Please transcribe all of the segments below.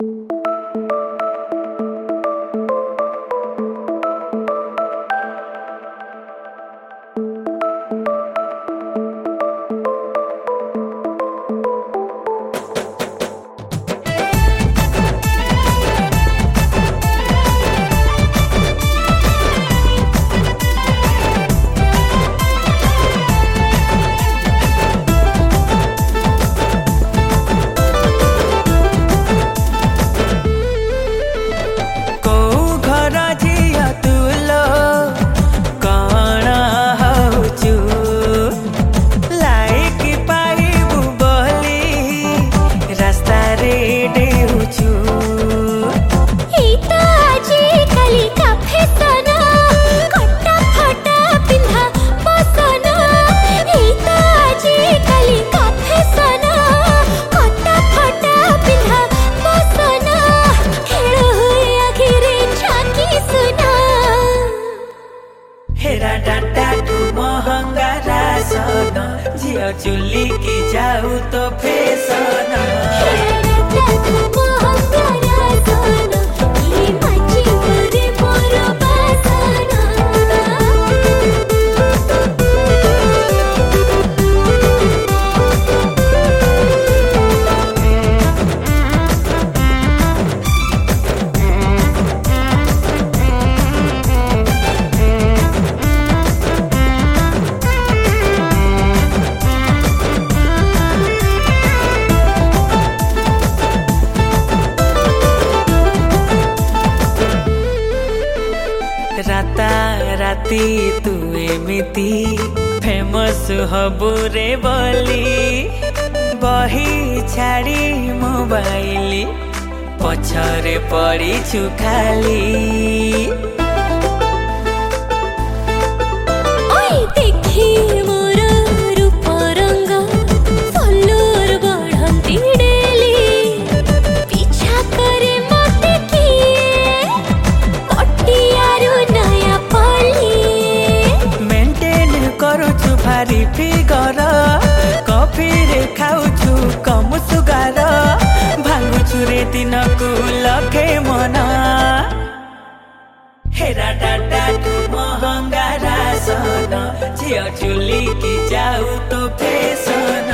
चुली की जाऊ तो फैशन राता राती तू एमिति फेमस हबु रे बोली बही छाड़ी मोबाइल पछरे पड़ी छु खाली देखी मोर रूप रंग फलोर बढ़ंती डेली पीछा करे मते किए पटियारू नया पली मेंटेन करूछु भारी फिगर कॉफी रे खाऊछु कम सुगार भांगुछु रे दिन को लखे मना हेरा डाटा तू महंगा रासन झियो चुली की जाऊ तो फैशन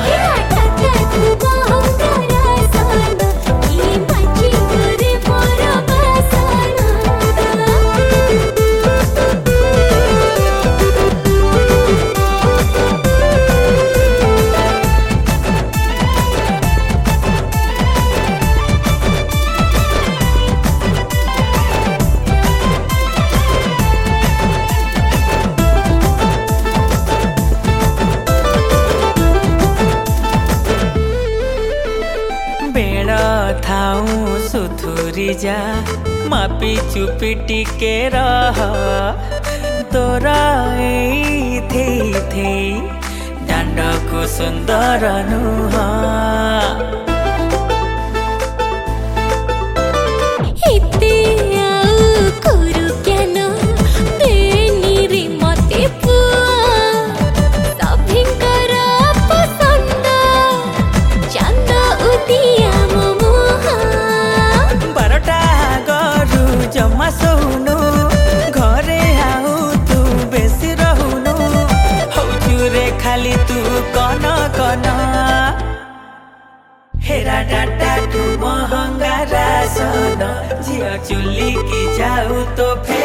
थाऊ सुथुरी जा मापी चुपी टिके रह तोरा थे दांड को सुंदर नुह जमा सोनु घरे आऊ तू बेसी रहुनु हौचु रे खाली तू कन कन हेरा डाटा तू महंगा रासन झियो चुली की जाऊ तो